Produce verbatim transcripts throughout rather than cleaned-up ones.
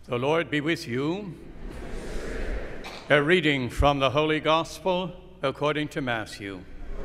The Lord be with you. A reading from the Holy Gospel according to Matthew.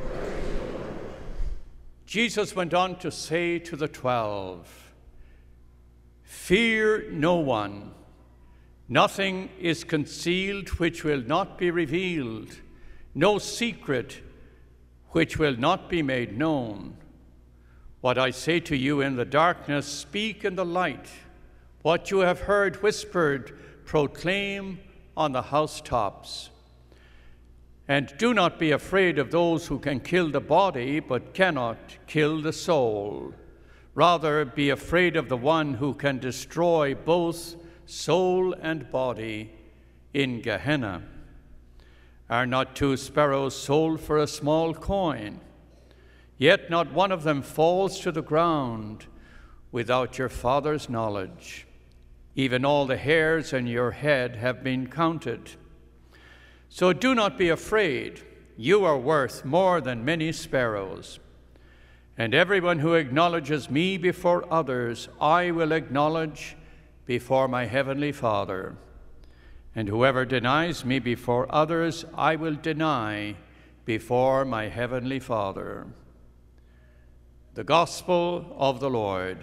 Jesus went on to say to the twelve, "Fear no one. Nothing is concealed which will not be revealed, no secret which will not be made known. What I say to you in the darkness, speak in the light. What you have heard whispered, proclaim on the housetops. And do not be afraid of those who can kill the body, but cannot kill the soul. Rather, be afraid of the one who can destroy both soul and body in Gehenna. Are not two sparrows sold for a small coin? Yet not one of them falls to the ground without your Father's knowledge. Even all the hairs on your head have been counted. So do not be afraid. You are worth more than many sparrows. And everyone who acknowledges me before others, I will acknowledge before my heavenly Father. And whoever denies me before others, I will deny before my heavenly Father." The Gospel of the Lord.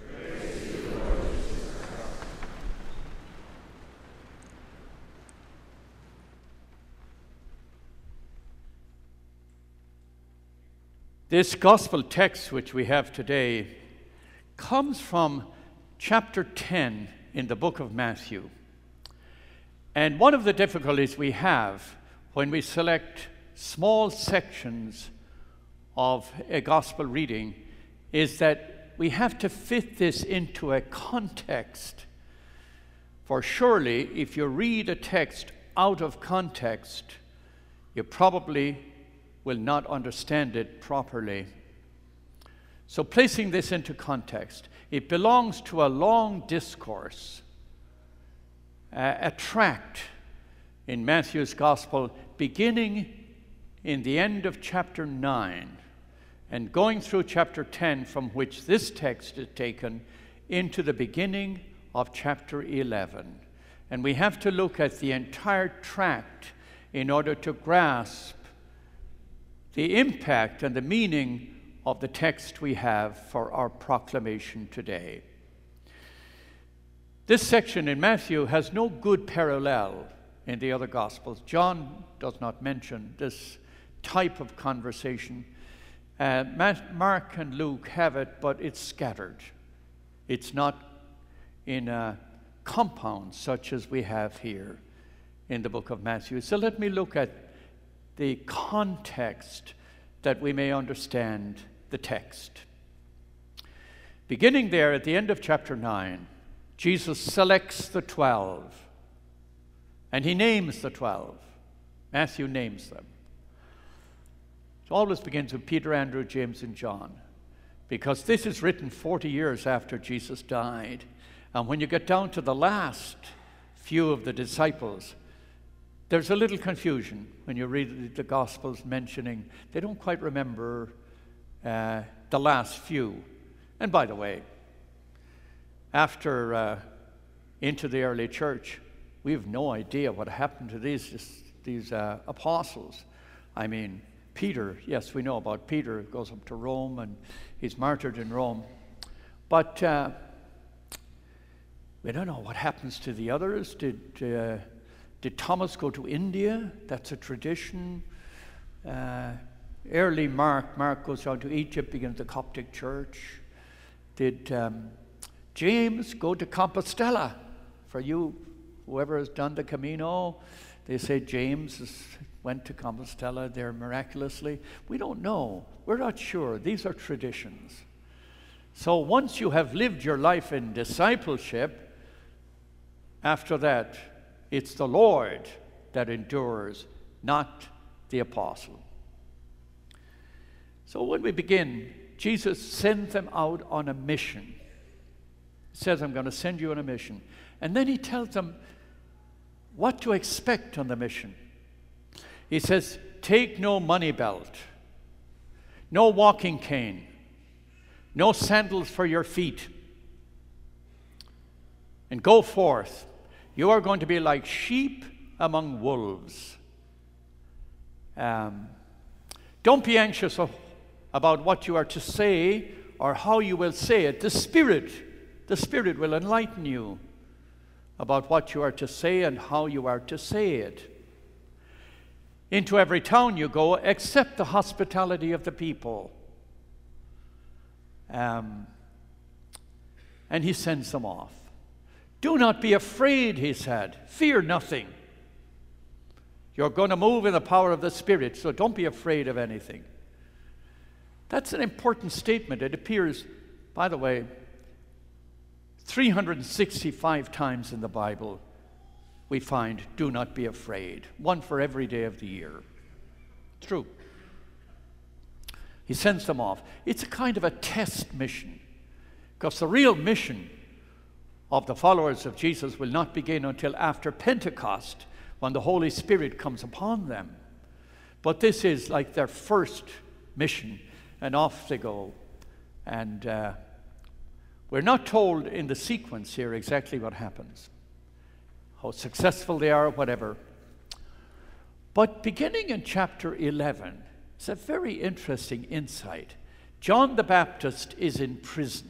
This gospel text which we have today comes from chapter ten in the book of Matthew. And one of the difficulties we have when we select small sections of a gospel reading is that we have to fit this into a context. For surely, if you read a text out of context, you probably will not understand it properly. So placing this into context, it belongs to a long discourse, uh, a tract in Matthew's Gospel, beginning in the end of chapter nine and going through chapter ten, from which this text is taken, into the beginning of chapter eleven. And we have to look at the entire tract in order to grasp the impact and the meaning of the text we have for our proclamation today. This section in Matthew has no good parallel in the other Gospels. John does not mention this type of conversation. Uh, Mark and Luke have it, but it's scattered. It's not in a compound such as we have here in the book of Matthew. So let me look at the context that we may understand the text. Beginning there at the end of chapter nine, Jesus selects the twelve, and he names the twelve. Matthew names them. It always begins with Peter, Andrew, James, and John, because this is written forty years after Jesus died. And when you get down to the last few of the disciples, there's a little confusion when you read the Gospels mentioning, they don't quite remember uh, the last few. And by the way, after uh, into the early church, we have no idea what happened to these, these uh, apostles. I mean, Peter, yes, we know about Peter, goes up to Rome and he's martyred in Rome. But uh, we don't know what happens to the others. Did... Uh, Did Thomas go to India? That's a tradition. Uh, early Mark, Mark goes down to Egypt, begins the Coptic church. Did um, James go to Compostela? For you, whoever has done the Camino, they say James is, went to Compostela there miraculously. We don't know. We're not sure. These are traditions. So once you have lived your life in discipleship, after that, it's the Lord that endures, not the apostle. So when we begin, Jesus sends them out on a mission. He says, I'm going to send you on a mission. And then he tells them what to expect on the mission. He says, take no money belt, no walking cane, no sandals for your feet. and go forth. You are going to be like sheep among wolves. Um, don't be anxious of, about what you are to say or how you will say it. The Spirit, the Spirit will enlighten you about what you are to say and how you are to say it. Into every town you go, accept the hospitality of the people. Um, and he sends them off. Do not be afraid, he said. Fear nothing. You're going to move in the power of the Spirit, so don't be afraid of anything. That's an important statement. It appears, by the way, three hundred sixty-five times in the Bible we find, do not be afraid. One for every day of the year. True. He sends them off. It's a kind of a test mission, because the real mission of the followers of Jesus will not begin until after Pentecost, when the Holy Spirit comes upon them. But this is like their first mission, and off they go. And uh, we're not told in the sequence here exactly what happens, how successful they are, whatever. But beginning in chapter eleven, it's a very interesting insight. John the Baptist is in prison.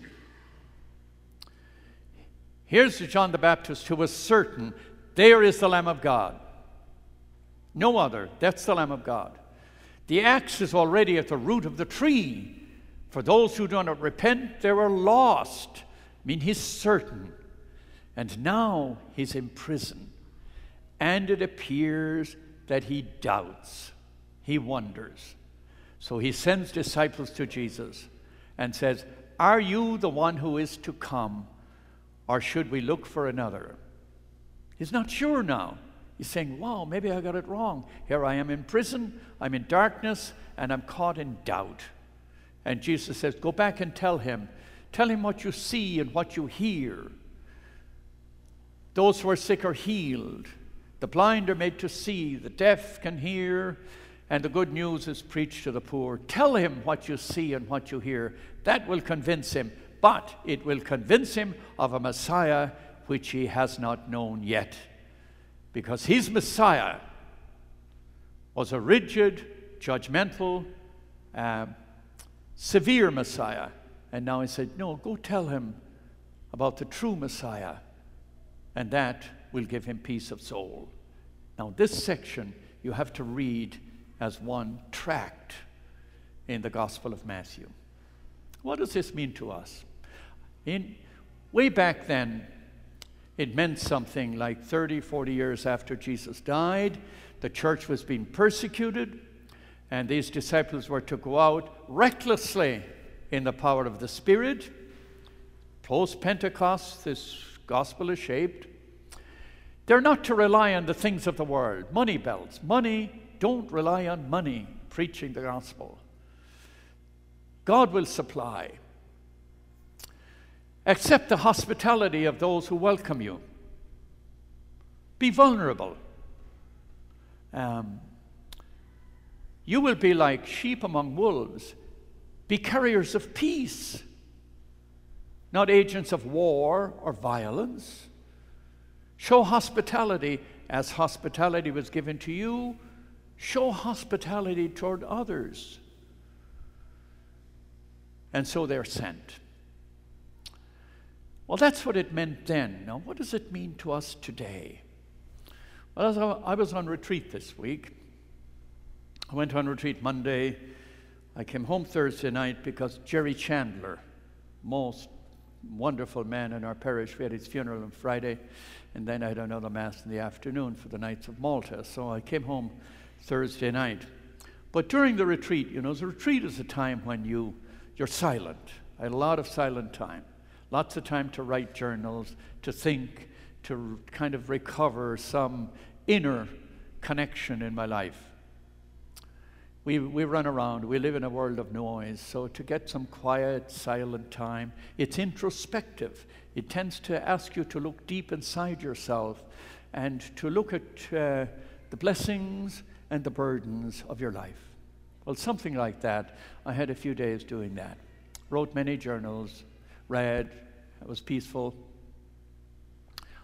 Here's John the Baptist who was certain, there is the Lamb of God. No other. That's the Lamb of God. The axe is already at the root of the tree. For those who do not repent, they are lost. I mean, he's certain. And now he's in prison. And it appears that he doubts. He wonders. So he sends disciples to Jesus and says, are you the one who is to come, or should we look for another? He's not sure now. He's saying, wow, maybe I got it wrong. Here I am in prison, I'm in darkness, and I'm caught in doubt. And Jesus says, go back and tell him. Tell him what you see and what you hear. Those who are sick are healed. The blind are made to see. The deaf can hear. And the good news is preached to the poor. Tell him what you see and what you hear. That will convince him. But it will convince him of a Messiah which he has not known yet. Because his Messiah was a rigid, judgmental, uh, severe Messiah. And now he said, no, go tell him about the true Messiah. And that will give him peace of soul. Now this section you have to read as one tract in the Gospel of Matthew. What does this mean to us? In, way back then, it meant something like thirty, forty years after Jesus died. The church was being persecuted, and these disciples were to go out recklessly in the power of the Spirit. Post-Pentecost, this gospel is shaped. They're not to rely on the things of the world. Money belts. Money, don't rely on money preaching the gospel. God will supply. Accept the hospitality of those who welcome you. Be vulnerable. Um, you will be like sheep among wolves. Be carriers of peace, not agents of war or violence. Show hospitality as hospitality was given to you. Show hospitality toward others. And so they're sent. Well, that's what it meant then. Now, what does it mean to us today? Well, as I was on retreat this week. I went on retreat Monday. I came home Thursday night because Jerry Chandler, most wonderful man in our parish, we had his funeral on Friday, and then I had another Mass in the afternoon for the Knights of Malta. So I came home Thursday night. But during the retreat, you know, the retreat is a time when you, you're silent. I had a lot of silent time. Lots of time to write journals, to think, to kind of recover some inner connection in my life. We, we run around, we live in a world of noise, so to get some quiet, silent time, it's introspective. It tends to ask you to look deep inside yourself and to look at uh, the blessings and the burdens of your life. Well, something like that. I had a few days doing that. Wrote many journals, read, it was peaceful.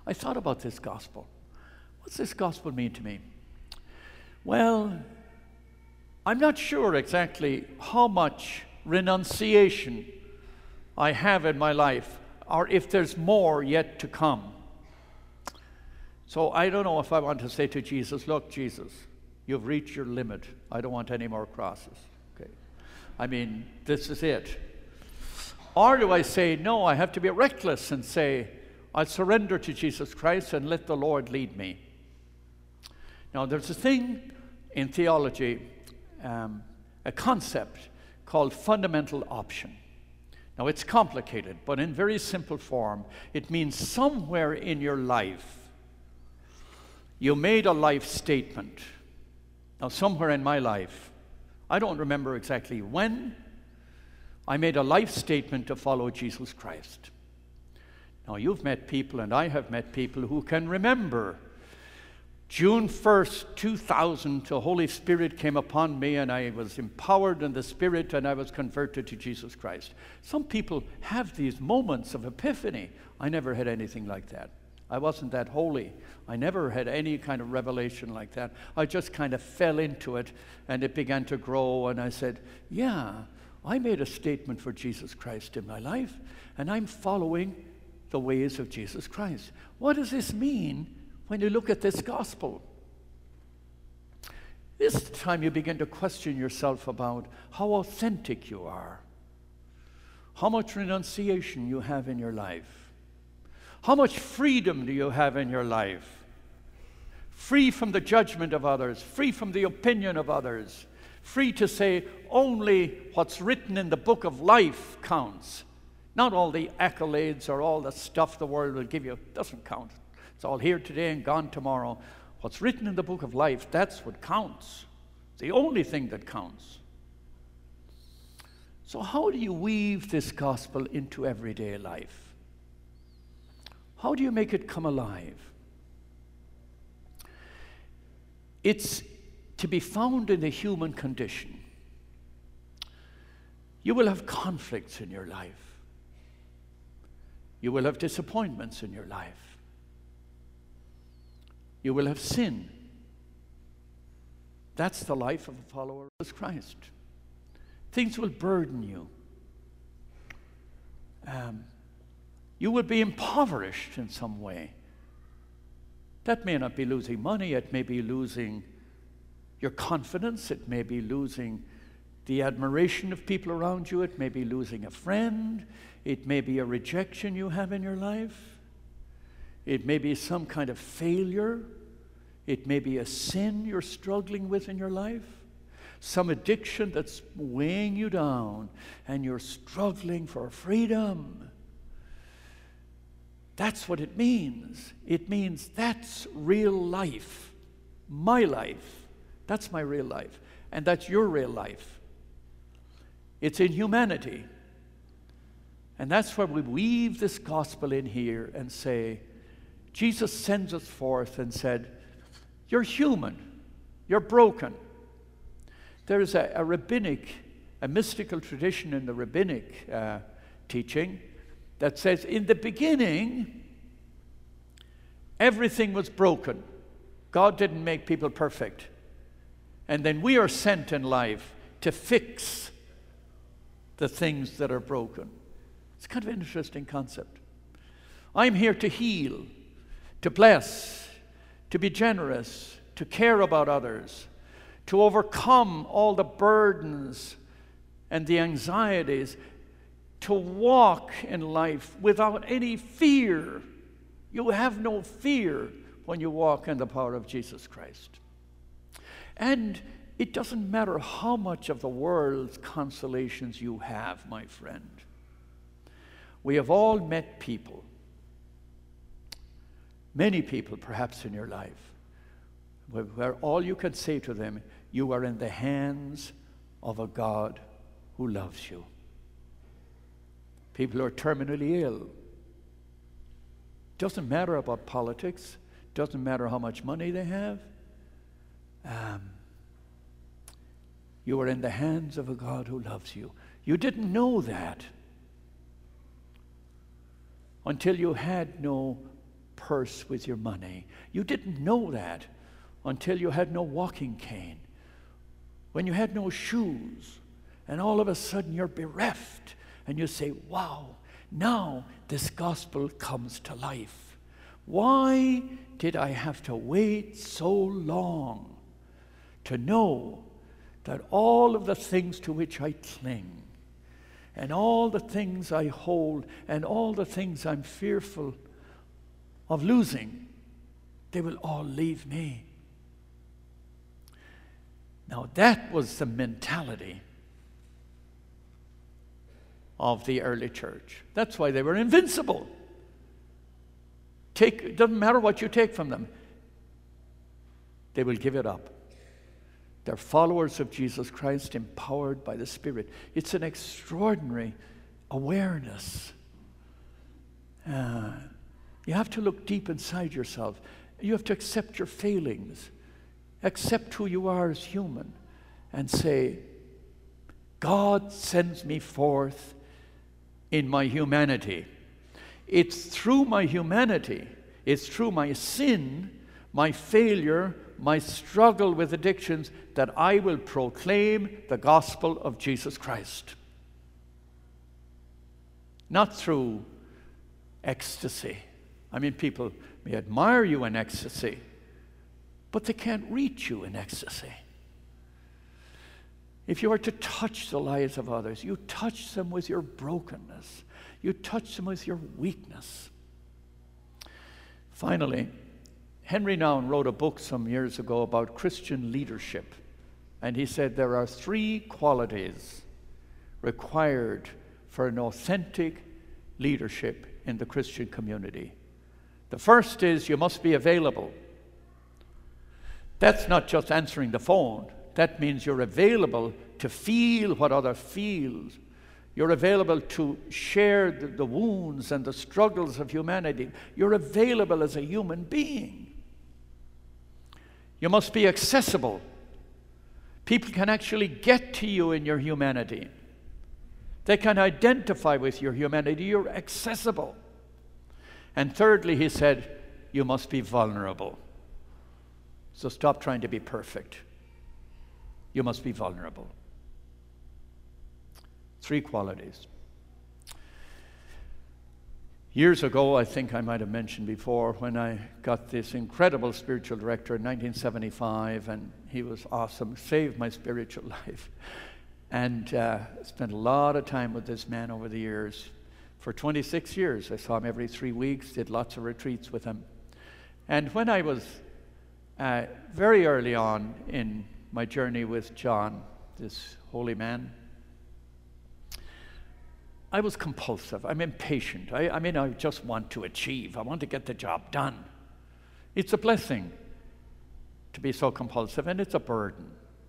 I thought about this gospel. What's this gospel mean to me? Well, I'm not sure exactly how much renunciation I have in my life, or if there's more yet to come. So I don't know if I want to say to Jesus, look, Jesus, you've reached your limit. I don't want any more crosses. Okay. I mean, this is it. Or do I say, no, I have to be reckless and say, I'll surrender to Jesus Christ and let the Lord lead me. Now, there's a thing in theology, um, a concept called fundamental option. Now, it's complicated, but in very simple form, it means somewhere in your life, you made a life statement. Now, somewhere in my life, I don't remember exactly when, I made a life statement to follow Jesus Christ. Now, you've met people, and I have met people who can remember June first, two thousand, the Holy Spirit came upon me, and I was empowered in the Spirit, and I was converted to Jesus Christ. Some people have these moments of epiphany. I never had anything like that. I wasn't that holy. I never had any kind of revelation like that. I just kind of fell into it, and it began to grow, and I said, yeah, I made a statement for Jesus Christ in my life, and I'm following the ways of Jesus Christ. What does this mean when you look at this gospel? This is the time you begin to question yourself about how authentic you are, how much renunciation you have in your life, how much freedom do you have in your life, free from the judgment of others, free from the opinion of others, free to say only what's written in the book of life counts. Not all the accolades or all the stuff the world will give you. Doesn't count. It's all here today and gone tomorrow. What's written in the book of life, that's what counts. It's the only thing that counts. So how do you weave this gospel into everyday life? How do you make it come alive? It's to be found in the human condition. You will have conflicts in your life. You will have disappointments in your life. You will have sin. That's the life of a follower of Christ. Things will burden you. Um, you will be impoverished in some way. That may not be losing money. It may be losing your confidence. It may be losing the admiration of people around you. It may be losing a friend. It may be a rejection you have in your life. It may be some kind of failure. It may be a sin you're struggling with in your life. Some addiction that's weighing you down and you're struggling for freedom. That's what it means. It means that's real life. My life. That's my real life. And that's your real life. It's in humanity. And that's where we weave this gospel in here and say, Jesus sends us forth and said, you're human. You're broken. There is a, a rabbinic, a mystical tradition in the rabbinic uh, teaching that says, in the beginning, everything was broken. God didn't make people perfect. And then we are sent in life to fix the things that are broken. It's kind of an interesting concept. I'm here to heal, to bless, to be generous, to care about others, to overcome all the burdens and the anxieties, to walk in life without any fear. You have no fear when you walk in the power of Jesus Christ. And it doesn't matter how much of the world's consolations you have, my friend. We have all met people, many people perhaps in your life, where, where all you can say to them, you are in the hands of a God who loves you. People who are terminally ill. Doesn't matter about politics. Doesn't matter how much money they have. Um, you are in the hands of a God who loves you. You didn't know that until you had no purse with your money. You didn't know that until you had no walking cane, when you had no shoes, and all of a sudden you're bereft, and you say, wow, now this gospel comes to life. Why did I have to wait so long to know that all of the things to which I cling, and all the things I hold, and all the things I'm fearful of losing, they will all leave me? Now that was the mentality of the early church. That's why they were invincible. Take, it doesn't matter what you take from them, they will give it up. They're followers of Jesus Christ, empowered by the Spirit. It's an extraordinary awareness. Uh, you have to look deep inside yourself. You have to accept your failings, accept who you are as human, and say, God sends me forth in my humanity. It's through my humanity, it's through my sin, my failure, my struggle with addictions, that I will proclaim the gospel of Jesus Christ. Not through ecstasy. I mean, people may admire you in ecstasy, but they can't reach you in ecstasy. If you are to touch the lives of others, you touch them with your brokenness. You touch them with your weakness. Finally, Henry Nouwen wrote a book some years ago about Christian leadership. And he said there are three qualities required for an authentic leadership in the Christian community. The first is you must be available. That's not just answering the phone. That means you're available to feel what others feel. You're available to share the, the wounds and the struggles of humanity. You're available as a human being. You must be accessible. People can actually get to you in your humanity. They can identify with your humanity. You're accessible. And thirdly, he said, you must be vulnerable. So stop trying to be perfect. You must be vulnerable. Three qualities. Years ago, I think I might have mentioned before, when I got this incredible spiritual director in nineteen seventy-five, and he was awesome, saved my spiritual life. And uh, spent a lot of time with this man over the years. For twenty-six years, I saw him every three weeks, did lots of retreats with him. And when I was uh, very early on in my journey with John, this holy man, I was compulsive. I'm impatient. I, I mean, I just want to achieve. I want to get the job done. It's a blessing to be so compulsive, and it's a burden.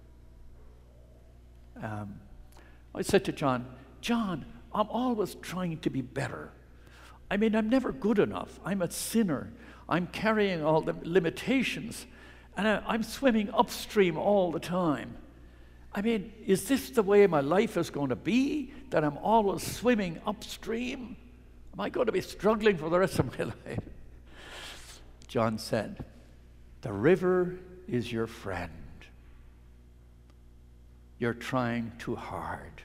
Um, I said to John, John, I'm always trying to be better. I mean, I'm never good enough. I'm a sinner. I'm carrying all the limitations, and I, I'm swimming upstream all the time. I mean, is this the way my life is going to be, that I'm always swimming upstream? Am I going to be struggling for the rest of my life? John said, the river is your friend. You're trying too hard.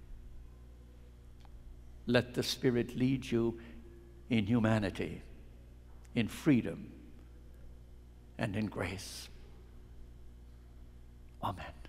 Let the Spirit lead you in humanity, in freedom, and in grace. Amen.